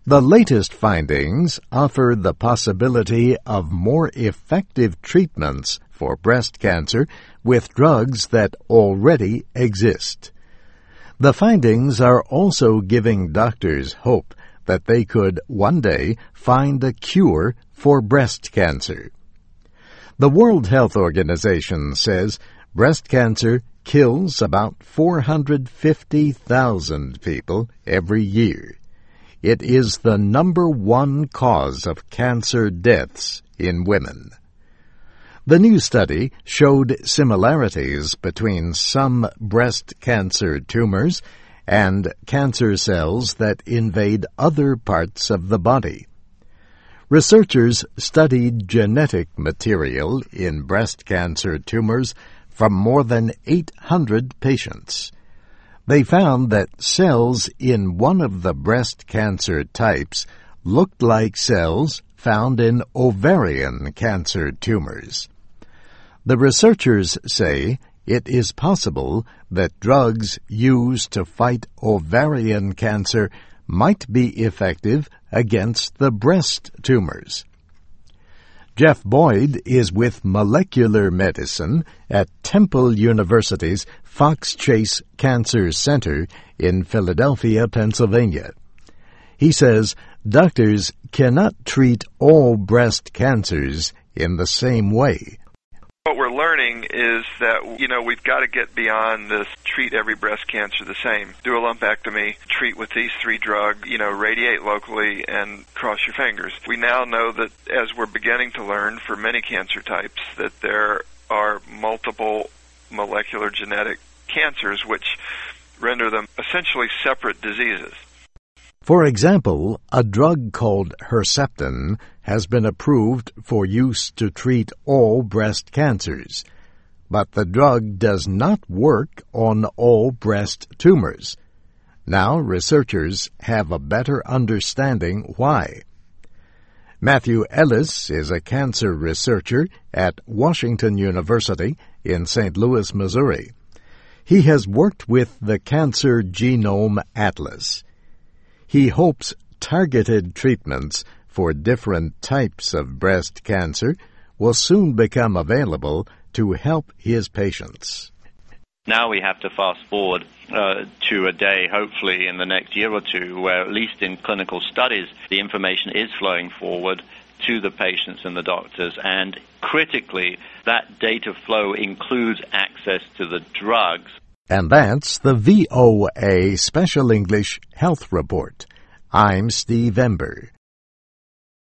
The latest findings offer the possibility of more effective treatments for breast cancer with drugs that already exist. The findings are also giving doctors hope that they could one day find a cure for breast cancer. The World Health Organization says breast cancer kills about 450,000 people every year. It is the number one cause of cancer deaths in women. The new study showed similarities between some breast cancer tumors and cancer cells that invade other parts of the body. Researchers studied genetic material in breast cancer tumors from more than 800 patients. They found that cells in one of the breast cancer types looked like cells found in ovarian cancer tumors. The researchers say it is possible that drugs used to fight ovarian cancer might be effective against the breast tumors. Jeff Boyd is with molecular medicine at Temple University's Fox Chase Cancer Center in Philadelphia, Pennsylvania. He says doctors cannot treat all breast cancers in the same way. What we're learning is that, we've got to get beyond this treat every breast cancer the same. Do a lumpectomy, treat with these 3 drugs, radiate locally, and cross your fingers. We now know that, as we're beginning to learn for many cancer types, that there are multiple molecular genetic cancers which render them essentially separate diseases. For example, a drug called Herceptin has been approved for use to treat all breast cancers, but the drug does not work on all breast tumors. Now researchers have a better understanding why. Matthew Ellis is a cancer researcher at Washington University in St. Louis, Missouri. He has worked with the Cancer Genome Atlas. He hopes targeted treatments for different types of breast cancer will soon become available to help his patients. Now we have to fast forward to a day, hopefully in the next year or two, where at least in clinical studies, the information is flowing forward to the patients and the doctors. And critically, that data flow includes access to the drugs. And that's the VOA Special English Health Report. I'm Steve Ember.